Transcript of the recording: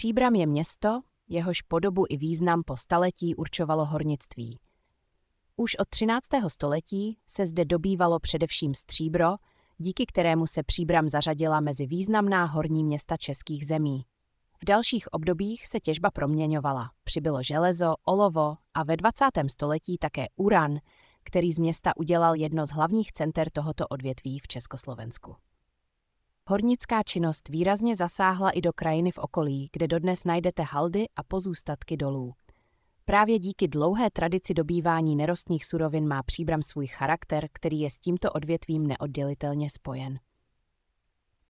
Příbram je město, jehož podobu i význam po staletí určovalo hornictví. Už od 13. století se zde dobývalo především stříbro, díky kterému se Příbram zařadila mezi významná horní města českých zemí. V dalších obdobích se těžba proměňovala, přibylo železo, olovo a ve 20. století také uran, který z města udělal jedno z hlavních center tohoto odvětví v Československu. Hornická činnost výrazně zasáhla i do krajiny v okolí, kde dodnes najdete haldy a pozůstatky dolů. Právě díky dlouhé tradici dobývání nerostných surovin má Příbram svůj charakter, který je s tímto odvětvím neoddělitelně spojen.